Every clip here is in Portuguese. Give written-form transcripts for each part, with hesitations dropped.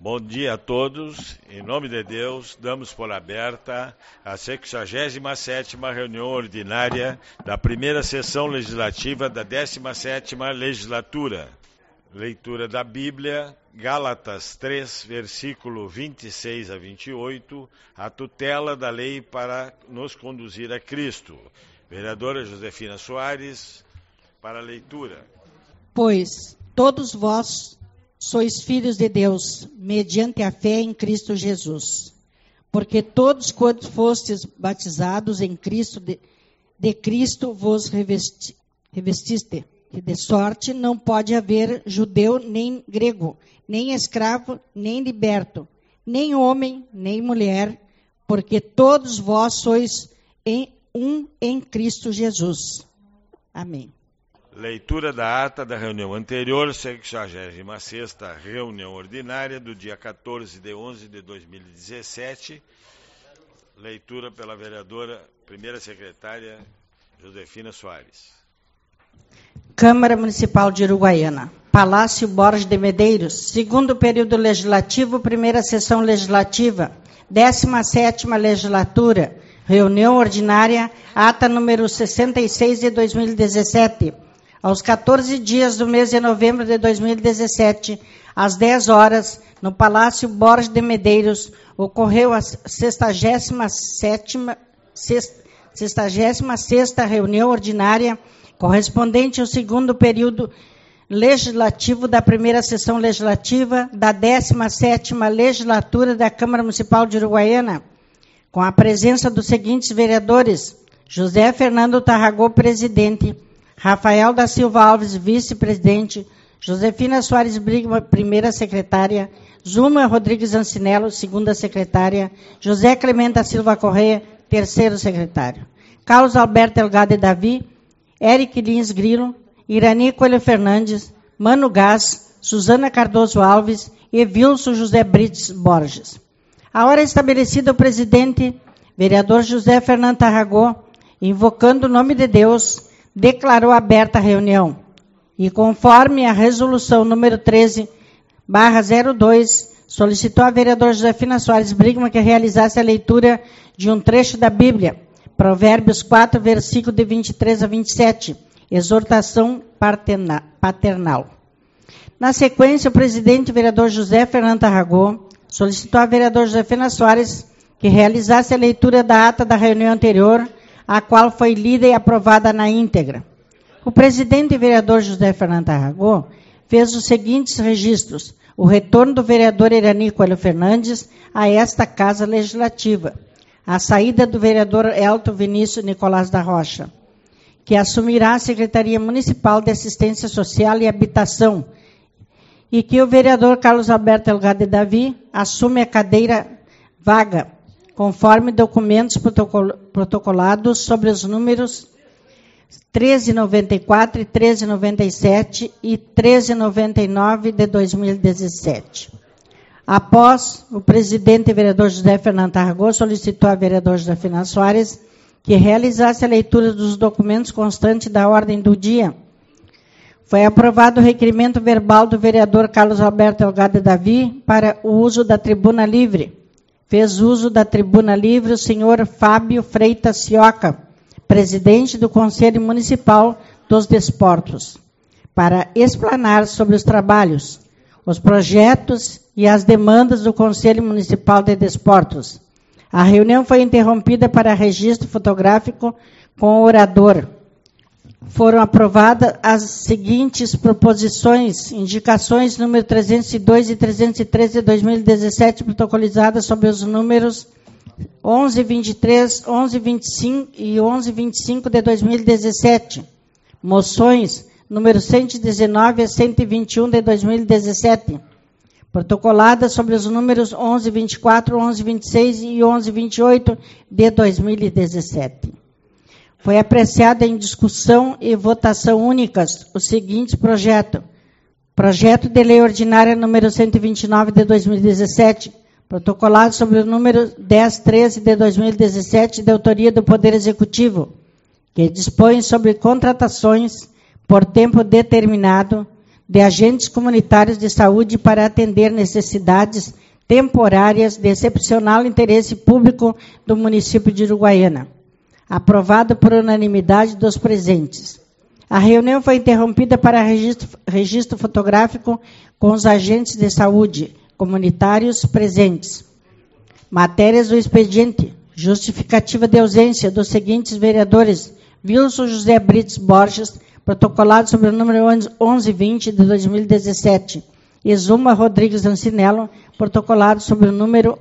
Bom dia a todos. Em nome de Deus, damos por aberta a 67ª reunião ordinária da primeira sessão legislativa da 17ª legislatura. Leitura da Bíblia, Gálatas 3, versículo 26 a 28, a tutela da lei para nos conduzir a Cristo. Vereadora Josefina Soares, para a leitura. Pois todos vós sois filhos de Deus, mediante a fé em Cristo Jesus. Porque todos quantos fostes batizados em Cristo, de Cristo vos revestiste. E de sorte não pode haver judeu nem grego, nem escravo, nem liberto, nem homem, nem mulher, porque todos vós sois um em Cristo Jesus. Amém. Leitura da ata da reunião anterior, 66ª reunião ordinária do dia 14 de 11 de 2017. Leitura pela vereadora, primeira secretária, Josefina Soares. Câmara Municipal de Uruguaiana. Palácio Borges de Medeiros. Segundo período legislativo, primeira sessão legislativa, 17ª legislatura, reunião ordinária, ata número 66 de 2017. Aos 14 dias do mês de novembro de 2017, às 10 horas, no Palácio Borges de Medeiros, ocorreu a 66ª reunião ordinária, correspondente ao segundo período legislativo da primeira sessão legislativa da 17ª legislatura da Câmara Municipal de Uruguaiana, com a presença dos seguintes vereadores: José Fernando Tarragó, presidente; Rafael da Silva Alves, vice-presidente; Josefina Soares Brigman, primeira secretária; Zuma Rodrigues Ancinello, segunda secretária; José Clemente da Silva Correia, terceiro secretário; Carlos Alberto Delgado e Davi, Eric Lins Grilo, Irani Coelho Fernandes, Mano Gás, Suzana Cardoso Alves e Wilson José Brites Borges. A hora estabelecida, o presidente, vereador José Fernando Tarragó, invocando o nome de Deus, declarou aberta a reunião. E conforme a resolução número 13/02, solicitou a vereadora Josefina Soares Brigman que realizasse a leitura de um trecho da Bíblia, Provérbios 4, versículo de 23 a 27, exortação paternal. Na sequência, o presidente vereador José Fernando Tarragó solicitou à vereadora Josefina Soares que realizasse a leitura da ata da reunião anterior, a qual foi lida e aprovada na íntegra. O presidente vereador José Fernando Tarragó fez os seguintes registros: o retorno do vereador Irani Coelho Fernandes a esta Casa Legislativa, a saída do vereador Elton Vinícius Nicolás da Rocha, que assumirá a Secretaria Municipal de Assistência Social e Habitação, e que o vereador Carlos Alberto Delgado de Davi assume a cadeira vaga, conforme documentos protocolados sobre os números 1394, 1397 e 1399 de 2017. Após, o presidente vereador José Fernando Tarragó solicitou à vereadora Josefina Soares que realizasse a leitura dos documentos constantes da ordem do dia. Foi aprovado o requerimento verbal do vereador Carlos Alberto Delgado de Davi para o uso da tribuna livre. Fez uso da tribuna livre o senhor Fábio Freitas Cioca, presidente do Conselho Municipal dos Desportos, para explanar sobre os trabalhos, os projetos e as demandas do Conselho Municipal de Desportos. A reunião foi interrompida para registro fotográfico com o orador. Foram aprovadas as seguintes proposições, indicações número 302 e 313 de 2017, protocolizadas sobre os números 1123, 1125 e 1125 de 2017. Moções número 119 a 121 de 2017, protocoladas sobre os números 1124, 1126 e 1128 de 2017. Foi apreciado em discussão e votação únicas os seguintes projetos. Projeto de Lei Ordinária número 129 de 2017, protocolado sobre o número 1013 de 2017, de autoria do Poder Executivo, que dispõe sobre contratações por tempo determinado de agentes comunitários de saúde para atender necessidades temporárias de excepcional interesse público do município de Uruguaiana. Aprovado por unanimidade dos presentes. A reunião foi interrompida para registro fotográfico com os agentes de saúde comunitários presentes. Matérias do expediente. Justificativa de ausência dos seguintes vereadores: Wilson José Brites Borges, protocolado sobre o número 1120 de 2017. Exuma Rodrigues Ancinello, protocolado sobre o número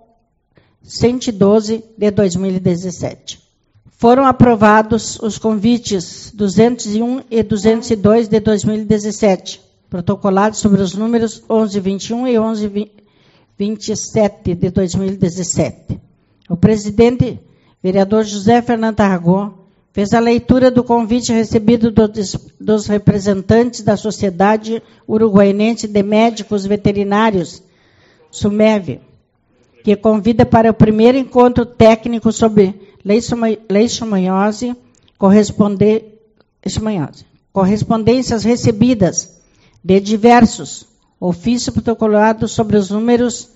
112 de 2017. Foram aprovados os convites 201 e 202 de 2017, protocolados sobre os números 1121 e 1127 de 2017. O presidente, vereador José Fernando Aragão, fez a leitura do convite recebido dos representantes da Sociedade Uruguaianense de Médicos Veterinários, SUMEV, que convida para o primeiro encontro técnico sobre leishmaniose, correspondências recebidas de diversos ofícios protocolados sobre os números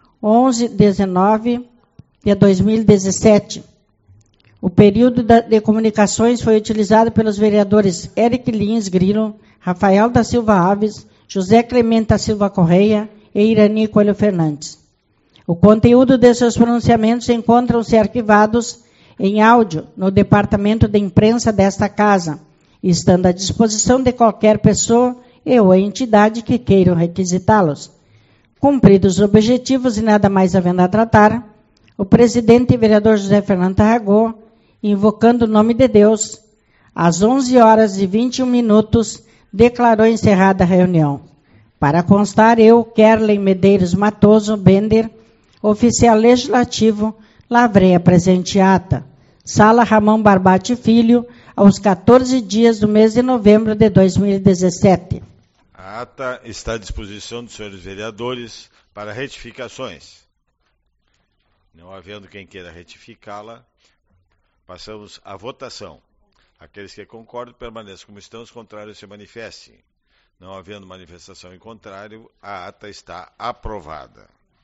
1119 de 2017. O período de comunicações foi utilizado pelos vereadores Eric Lins Grilo, Rafael da Silva Alves, José Clemente da Silva Correia e Irani Coelho Fernandes. O conteúdo de seus pronunciamentos encontram-se arquivados em áudio no departamento de imprensa desta casa, estando à disposição de qualquer pessoa e ou entidade que queiram requisitá-los. Cumpridos os objetivos e nada mais havendo a tratar, o presidente e vereador José Fernando Aragão, invocando o nome de Deus, às 11h21, declarou encerrada a reunião. Para constar, eu, Kerlen Medeiros Matoso Bender, oficial legislativo, lavrei a presente ata. Sala Ramão Barbati Filho, aos 14 dias do mês de novembro de 2017. A ata está à disposição dos senhores vereadores para retificações. Não havendo quem queira retificá-la, passamos à votação. Aqueles que concordam permaneçam como estão, os contrários se manifestem. Não havendo manifestação em contrário, a ata está aprovada.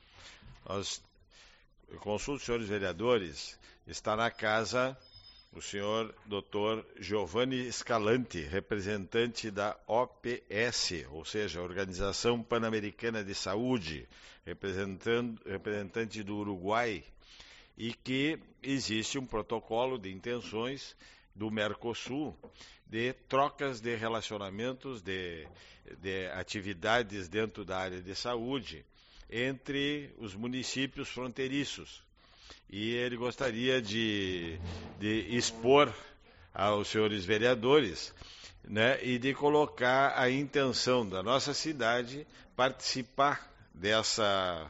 Eu consulto os senhores vereadores, está na casa o senhor Dr. Giovanni Escalante, representante da OPS, ou seja, Organização Pan-Americana de Saúde, representante do Uruguai, e que existe um protocolo de intenções do Mercosul de trocas de relacionamentos, de atividades dentro da área de saúde entre os municípios fronteiriços. E ele gostaria de expor aos senhores vereadores, né, e de colocar a intenção da nossa cidade participar dessa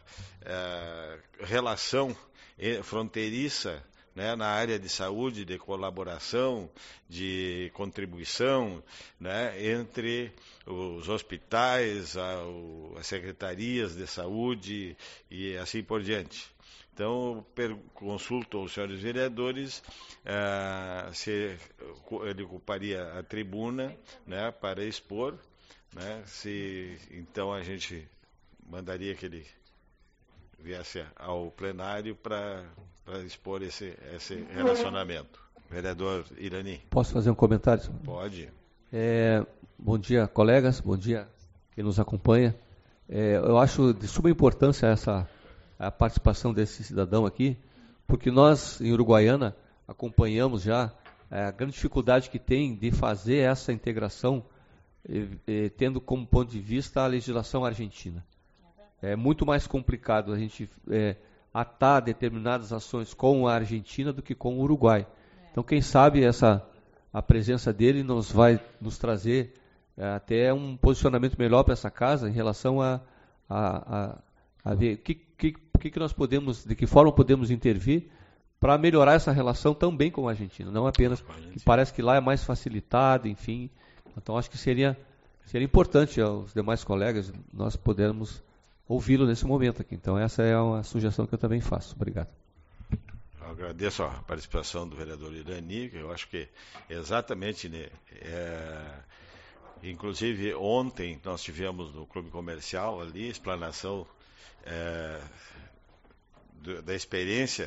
relação fronteiriça, né, na área de saúde, de colaboração, de contribuição, né, entre os hospitais, as secretarias de saúde e assim por diante. Então, consulto aos senhores vereadores se ele ocuparia a tribuna, né, para expor, né, se então a gente mandaria que ele viesse ao plenário para expor esse relacionamento. Vereador Irani. Posso fazer um comentário? Pode. Bom dia, colegas, bom dia quem nos acompanha. Eu acho de suma importância a participação desse cidadão aqui, porque nós, em Uruguaiana, acompanhamos já a grande dificuldade que tem de fazer essa integração, tendo como ponto de vista a legislação argentina. É muito mais complicado a gente atar determinadas ações com a Argentina do que com o Uruguai. Então, quem sabe a presença dele vai nos trazer até um posicionamento melhor para essa casa em relação a ver que nós podemos, de que forma podemos intervir para melhorar essa relação também com a Argentina, não apenas que parece que lá é mais facilitado, enfim. Então, acho que seria importante aos demais colegas nós podermos ouvi-lo nesse momento aqui. Então, essa é uma sugestão que eu também faço. Obrigado. Eu agradeço a participação do vereador Irani, que eu acho que exatamente, né, Inclusive, ontem nós tivemos no Clube Comercial ali, explanação da experiência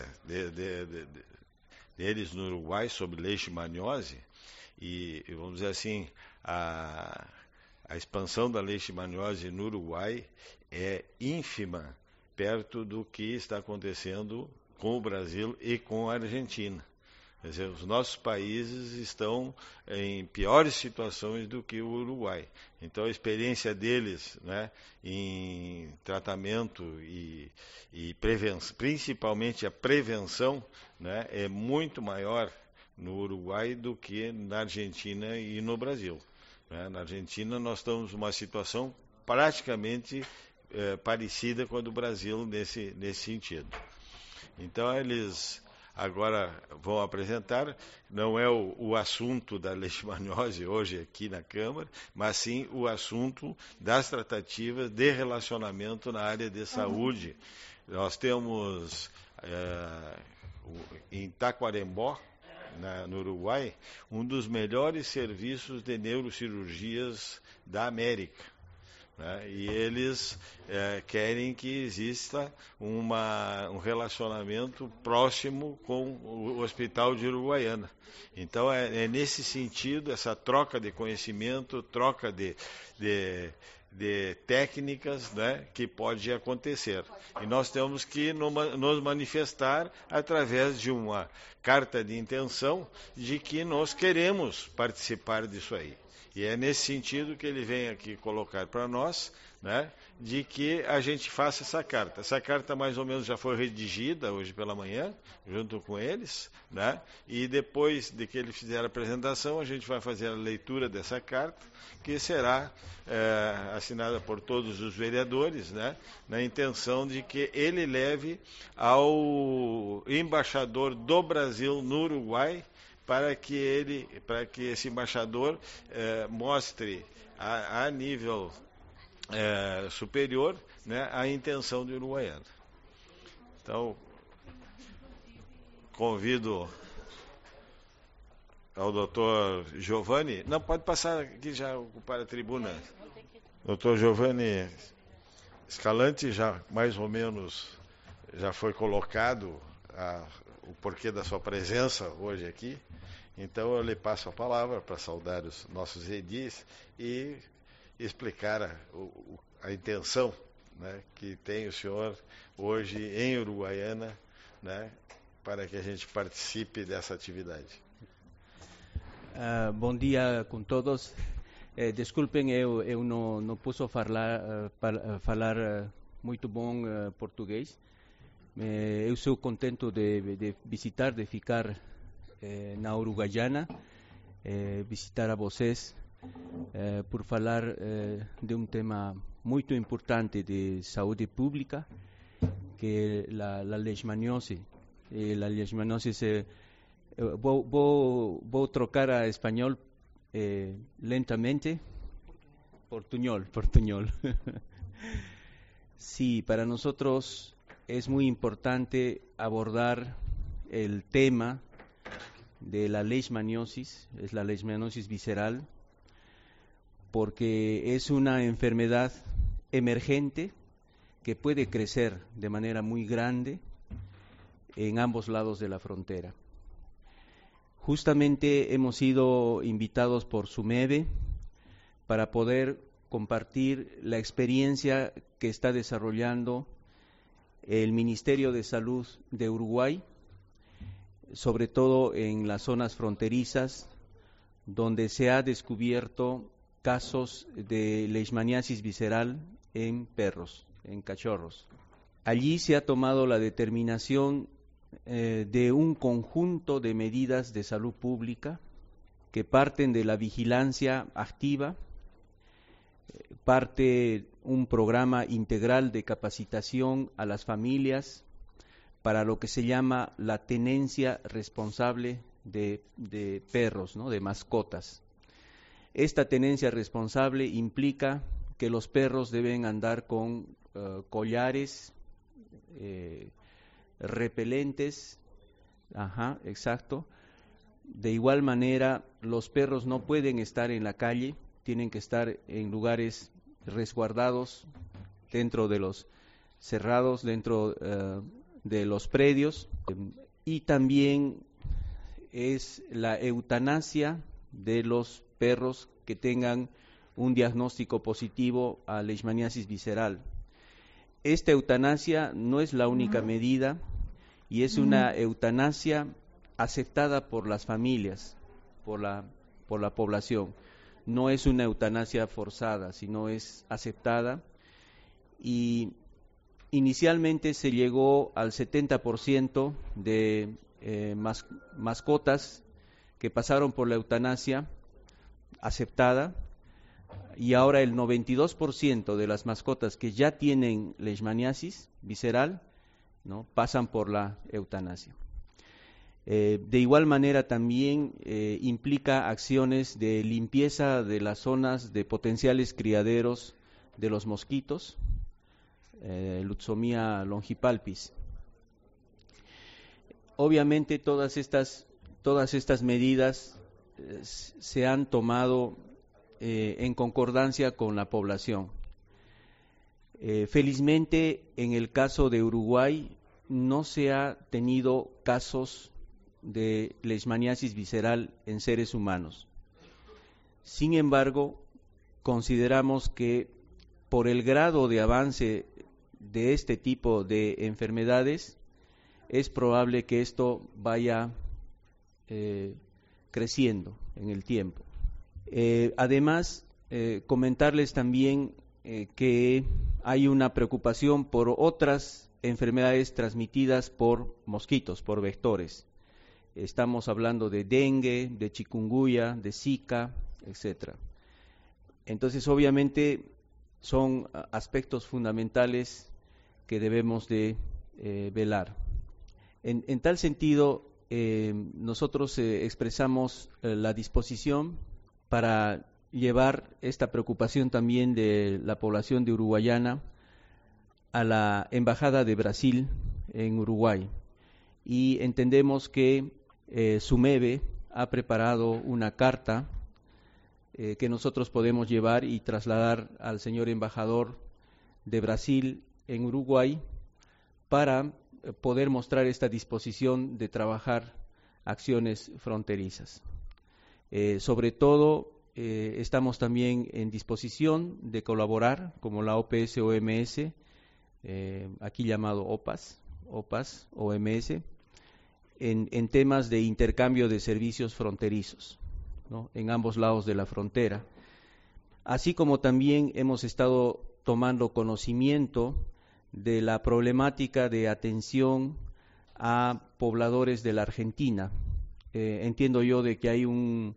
deles no Uruguai sobre leishmaniose, e vamos dizer assim, a expansão da leishmaniose no Uruguai é ínfima perto do que está acontecendo com o Brasil e com a Argentina. Quer dizer, os nossos países estão em piores situações do que o Uruguai. Então, a experiência deles, né, em tratamento e prevenção, principalmente a prevenção, né, é muito maior no Uruguai do que na Argentina e no Brasil. Né? Na Argentina, nós estamos numa situação praticamente parecida com a do Brasil nesse sentido. Então, eles agora vão apresentar, não é o assunto da leishmaniose hoje aqui na Câmara, mas sim o assunto das tratativas de relacionamento na área de saúde. Nós temos em Taquarembó, no Uruguai, um dos melhores serviços de neurocirurgias da América. Né? E eles querem que exista um relacionamento próximo com o Hospital de Uruguaiana. Então, é nesse sentido, essa troca de conhecimento, troca de técnicas, né, que pode acontecer. E nós temos que nos manifestar através de uma carta de intenção de que nós queremos participar disso aí. E é nesse sentido que ele vem aqui colocar para nós, né, de que a gente faça essa carta. Essa carta mais ou menos já foi redigida hoje pela manhã, junto com eles, né, e depois de que ele fizer a apresentação, a gente vai fazer a leitura dessa carta, que será assinada por todos os vereadores, né, na intenção de que ele leve ao embaixador do Brasil no Uruguai, para que esse embaixador mostre a nível superior, né, a intenção do Uruguaiana. Então, convido ao doutor Giovanni, não, pode passar aqui já, ocupar a tribuna. Doutor Giovanni Escalante, já mais ou menos já foi colocado o porquê da sua presença hoje aqui. Então eu lhe passo a palavra para saudar os nossos edis e explicar a intenção, né, que tem o senhor hoje em Uruguaiana, né, para que a gente participe dessa atividade. Bom dia com todos. Desculpem, eu não posso falar muito bom português. Eu sou contento de visitar, de ficar na Uruguaiana, visitar a vocês por falar de um tema muito importante de saúde pública, que é a leishmaniose. A leishmaniose vou trocar a espanhol lentamente. Portuñol. Sí, para nosotros es muy importante abordar el tema de la leishmaniosis, es la leishmaniosis visceral, porque es una enfermedad emergente que puede crecer de manera muy grande en ambos lados de la frontera. Justamente hemos sido invitados por SUMEBE para poder compartir la experiencia que está desarrollando el Ministerio de Salud de Uruguay, sobre todo en las zonas fronterizas, donde se ha descubierto casos de leishmaniasis visceral en perros, en cachorros. Allí se ha tomado la determinación de un conjunto de medidas de salud pública que parten de la vigilancia activa, parte un programa integral de capacitación a las familias para lo que se llama la tenencia responsable de perros, ¿no?, de mascotas. Esta tenencia responsable implica que los perros deben andar con collares repelentes, exacto. De igual manera, los perros no pueden estar en la calle, tienen que estar en lugares resguardados dentro de los cerrados, dentro de los predios, y también es la eutanasia de los perros que tengan un diagnóstico positivo a leishmaniasis visceral. Esta eutanasia no es la única medida y es una eutanasia aceptada por las familias, por la población. No es una eutanasia forzada, sino es aceptada, y inicialmente se llegó al 70% de mascotas que pasaron por la eutanasia aceptada, y ahora el 92% de las mascotas que ya tienen leishmaniasis visceral, ¿no?, pasan por la eutanasia. De igual manera también implica acciones de limpieza de las zonas de potenciales criaderos de los mosquitos, Lutzomia longipalpis. Obviamente todas estas medidas se han tomado en concordancia con la población. Felizmente, en el caso de Uruguay no se ha tenido casos de leishmaniasis visceral en seres humanos. Sin embargo, consideramos que por el grado de avance de este tipo de enfermedades, es probable que esto vaya creciendo en el tiempo. Además, comentarles también que hay una preocupación por otras enfermedades transmitidas por mosquitos, por vectores. Estamos hablando de dengue, de chikungunya, de Zika, etc. Entonces, obviamente, son aspectos fundamentales que debemos de velar. En tal sentido, nosotros expresamos la disposición para llevar esta preocupación también de la población de Uruguayana a la Embajada de Brasil en Uruguay, y entendemos que SUMEBE ha preparado una carta que nosotros podemos llevar y trasladar al señor embajador de Brasil en Uruguay para poder mostrar esta disposición de trabajar acciones fronterizas. Sobre todo, estamos también en disposición de colaborar como la OPS-OMS, aquí llamado OPAS, OMS, en temas de intercambio de servicios fronterizos, ¿no?, en ambos lados de la frontera. Así como también hemos estado tomando conocimiento de la problemática de atención a pobladores de la Argentina. Entiendo yo de que hay un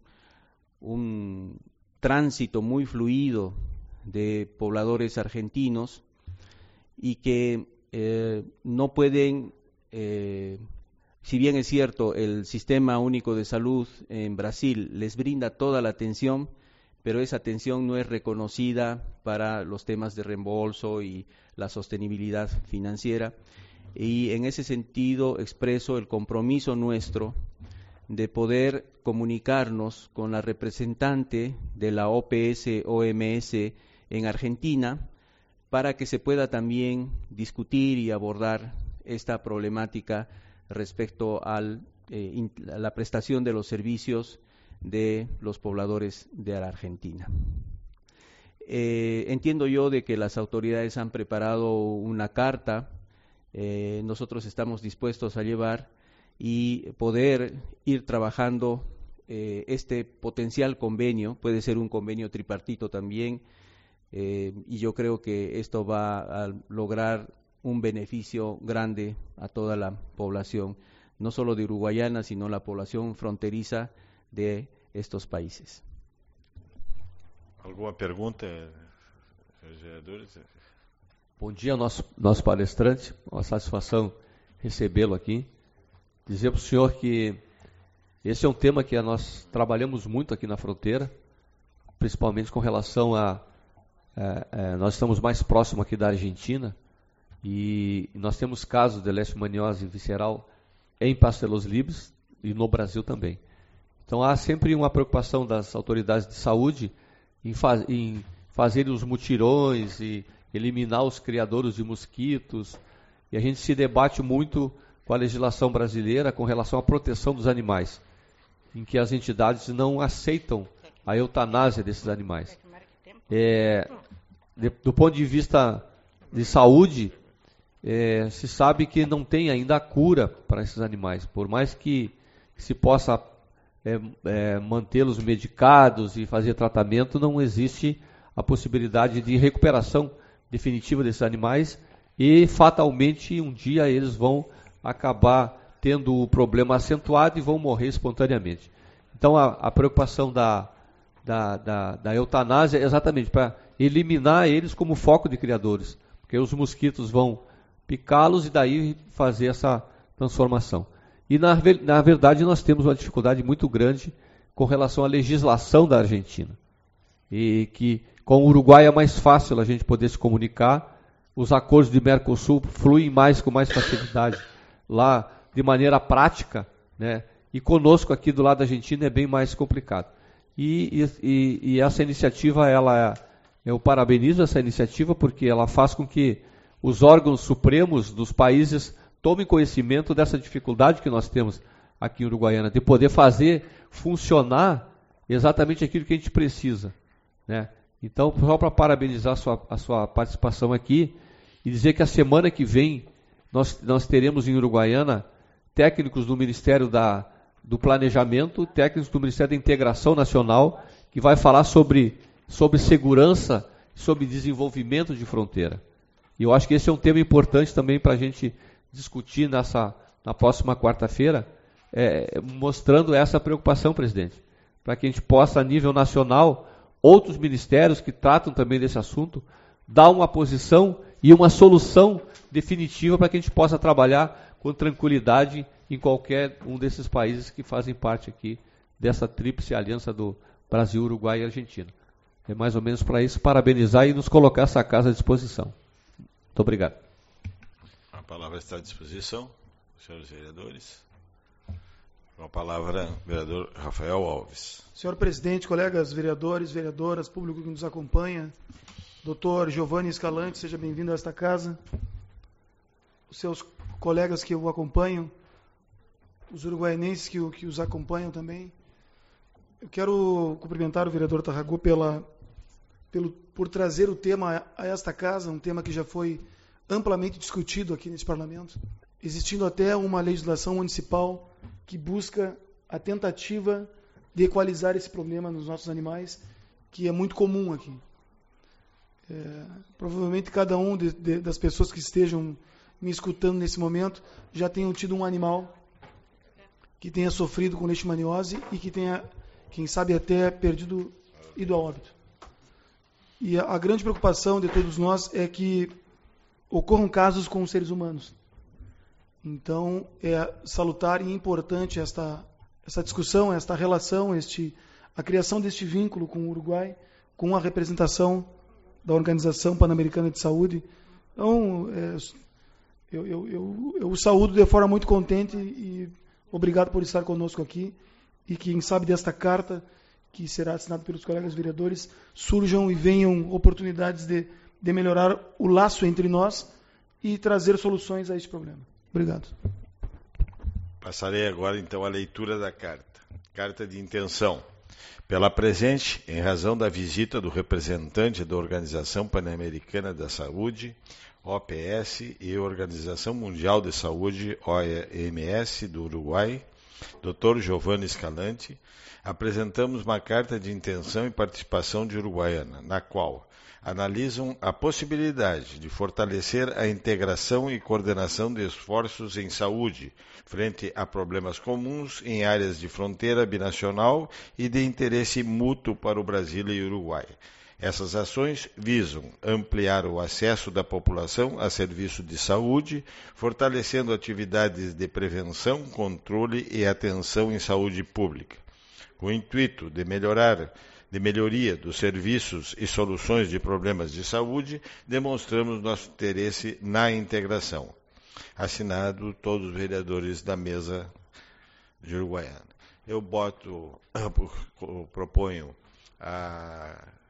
tránsito muy fluido de pobladores argentinos y que no pueden, si bien es cierto, el Sistema Único de Salud en Brasil les brinda toda la atención, pero esa atención no es reconocida para los temas de reembolso y la sostenibilidad financiera. Y en ese sentido expreso el compromiso nuestro de poder comunicarnos con la representante de la OPS-OMS en Argentina para que se pueda también discutir y abordar esta problemática respecto a la prestación de los servicios de los pobladores de la Argentina. Entiendo yo de que las autoridades han preparado una carta, nosotros estamos dispuestos a llevar y poder ir trabajando este potencial convenio, puede ser un convenio tripartito también, y yo creo que esto va a lograr un beneficio grande a toda la población, no solo de Uruguayana, sino la población fronteriza de estos países. Alguma pergunta, vereadores? Bom dia, nosso palestrante, uma satisfação recebê-lo aqui. Dizer para o senhor que esse é um tema que nós trabalhamos muito aqui na fronteira, principalmente com relação nós estamos mais próximos aqui da Argentina e nós temos casos de leishmaniose visceral em Pasto de los Libres e no Brasil também. Então há sempre uma preocupação das autoridades de saúde em fazer os mutirões e eliminar os criadouros de mosquitos. E a gente se debate muito com a legislação brasileira com relação à proteção dos animais, em que as entidades não aceitam a eutanásia desses animais. Do ponto de vista de saúde, se sabe que não tem ainda a cura para esses animais. Por mais que se possa mantê-los medicados e fazer tratamento, não existe a possibilidade de recuperação definitiva desses animais e fatalmente um dia eles vão acabar tendo o problema acentuado e vão morrer espontaneamente. Então a preocupação da eutanásia é exatamente para eliminar eles como foco de criadores, porque os mosquitos vão picá-los e daí fazer essa transformação. E na verdade nós temos uma dificuldade muito grande com relação à legislação da Argentina. E que com o Uruguai é mais fácil a gente poder se comunicar, os acordos de Mercosul fluem com mais facilidade lá de maneira prática, né? E conosco aqui do lado da Argentina é bem mais complicado. E essa iniciativa, eu parabenizo essa iniciativa porque ela faz com que os órgãos supremos dos países tomem conhecimento dessa dificuldade que nós temos aqui em Uruguaiana, de poder fazer funcionar exatamente aquilo que a gente precisa, né? Então, só para parabenizar a sua participação aqui e dizer que a semana que vem nós teremos em Uruguaiana técnicos do Ministério do Planejamento, técnicos do Ministério da Integração Nacional, que vai falar sobre segurança, sobre desenvolvimento de fronteira. E eu acho que esse é um tema importante também para a gente discutir na próxima quarta-feira, mostrando essa preocupação, presidente, para que a gente possa, a nível nacional, outros ministérios que tratam também desse assunto, dar uma posição e uma solução definitiva para que a gente possa trabalhar com tranquilidade em qualquer um desses países que fazem parte aqui dessa tríplice aliança do Brasil, Uruguai e Argentina. É mais ou menos para isso, parabenizar e nos colocar essa casa à disposição. Muito obrigado. A palavra está à disposição, senhores vereadores. Com a palavra, vereador Rafael Alves. Senhor presidente, colegas vereadores, vereadoras, público que nos acompanha, doutor Giovanni Escalante, seja bem-vindo a esta casa. Os seus colegas que o acompanham, os uruguaianenses que os acompanham também. Eu quero cumprimentar o vereador Tarragó por trazer o tema a esta casa, um tema que já foi amplamente discutido aqui nesse parlamento, existindo até uma legislação municipal que busca a tentativa de equalizar esse problema nos nossos animais, que é muito comum aqui. Provavelmente cada um das pessoas que estejam me escutando nesse momento já tenham tido um animal que tenha sofrido com leishmaniose e que tenha, quem sabe, até ido a óbito. E a grande preocupação de todos nós é que ocorram casos com os seres humanos. Então, é salutar e importante essa discussão, esta relação, a criação deste vínculo com o Uruguai, com a representação da Organização Pan-Americana de Saúde. Então, eu o saúdo de forma muito contente e obrigado por estar conosco aqui. E quem sabe desta carta, que será assinada pelos colegas vereadores, surjam e venham oportunidades de melhorar o laço entre nós e trazer soluções a este problema. Obrigado. Passarei agora, então, à leitura da carta. Carta de intenção. Pela presente, em razão da visita do representante da Organização Pan-Americana da Saúde, OPS, e Organização Mundial de Saúde, OMS, do Uruguai, Dr. Giovanni Escalante, apresentamos uma carta de intenção e participação de Uruguaiana, na qual analisam a possibilidade de fortalecer a integração e coordenação de esforços em saúde, frente a problemas comuns em áreas de fronteira binacional e de interesse mútuo para o Brasil e o Uruguai. Essas ações visam ampliar o acesso da população a serviços de saúde, fortalecendo atividades de prevenção, controle e atenção em saúde pública. Com o intuito de melhoria dos serviços e soluções de problemas de saúde, demonstramos nosso interesse na integração. Assinado todos os vereadores da mesa de Uruguaiana. Eu proponho a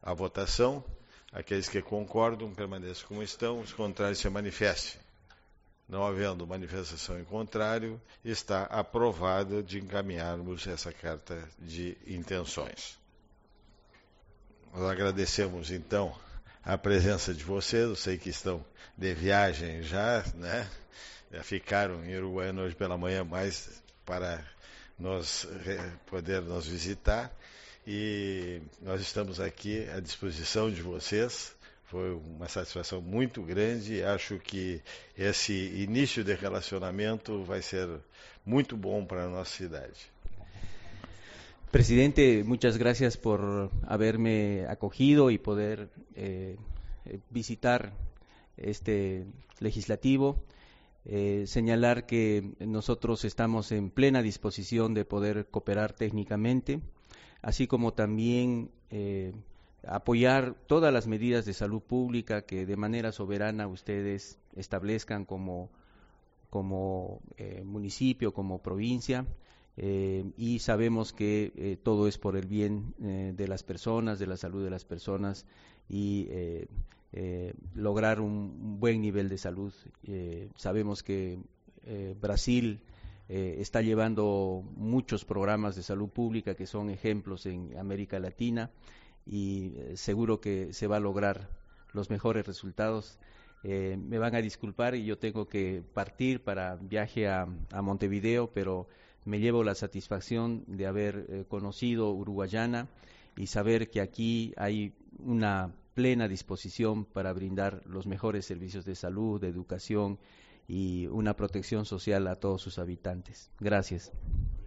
a votação. Aqueles que concordam, permaneçam como estão, os contrários se manifestem. Não havendo manifestação em contrário, está aprovada de encaminharmos essa carta de intenções. Nós agradecemos, então, a presença de vocês. Eu sei que estão de viagem já, né? Já ficaram em Uruguaiana hoje pela manhã, mais para poder nos visitar. E nós estamos aqui à disposição de vocês. Foi uma satisfação muito grande e acho que esse início de relacionamento vai ser muito bom para a nossa cidade. Presidente, muchas gracias por haberme acogido y poder visitar este legislativo. Señalar que nosotros estamos en plena disposición de poder cooperar técnicamente, así como también apoyar todas las medidas de salud pública que de manera soberana ustedes establezcan como municipio, como provincia, y sabemos que todo es por el bien de las personas, de la salud de las personas y lograr un buen nivel de salud. Sabemos que Brasil está llevando muchos programas de salud pública que son ejemplos en América Latina y seguro que se va a lograr los mejores resultados. Me van a disculpar y yo tengo que partir para viaje a Montevideo, pero me llevo la satisfacción de haber conocido Uruguayana y saber que aquí hay una plena disposición para brindar los mejores servicios de salud, de educación y una protección social a todos sus habitantes. Gracias.